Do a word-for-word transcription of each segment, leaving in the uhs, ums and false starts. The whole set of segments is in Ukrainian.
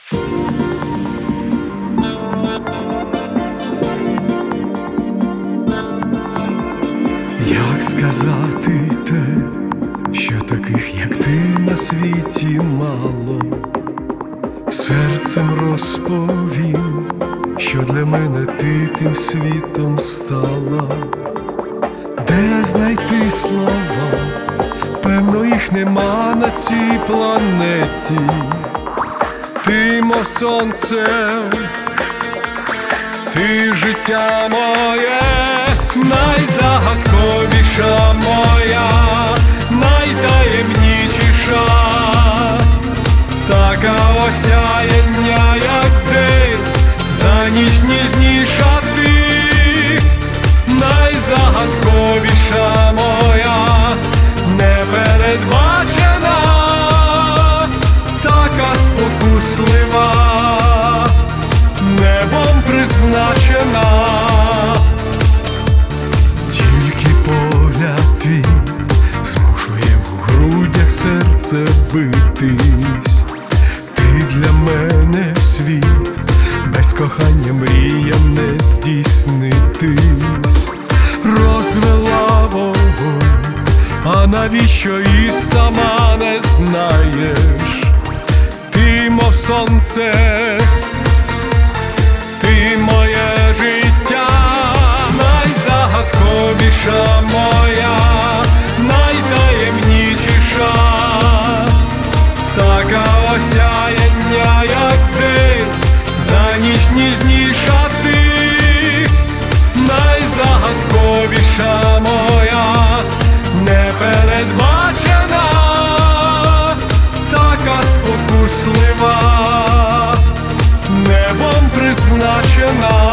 Як сказати те, що таких, як ти, на світі мало? Серцем розповім, що для мене ти тим світом стала. Де знайти слова? Певно, їх нема на цій планеті. Ти, мов сонце, ти життя моє, найзагадковіша моя, найтаємнічіша, така осяяння, як день, за ніч ніжніша ти, найзагадковіша моя, непередбачена, така спокуслива, небом призначена. Тільки погляд твій змушує в грудях серце битись. Ти для мене світ, без кохання мріям не здійснитись. Розвела вогонь, а навіщо і сама не знаєш? Ти, мов сонце, ти моє життя, найзагадковіша моя, найтаємнічіша, така осяяння, як день, за ніч ніжніша ти, найзагадковіша моя, непередбачена, така спокуслива, небом призначена.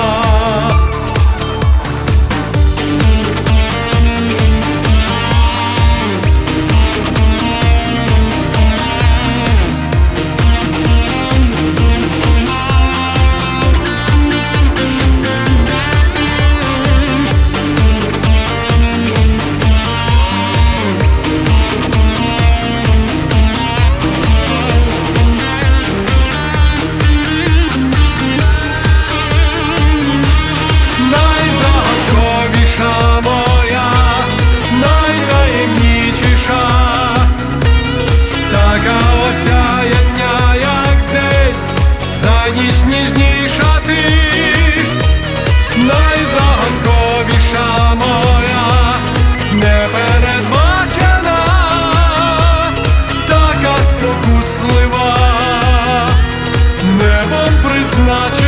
Осяяння, як день, за ніч ніжніша ти, найзагадковіша моя, непередбачена, така спокуслива, небом призначена.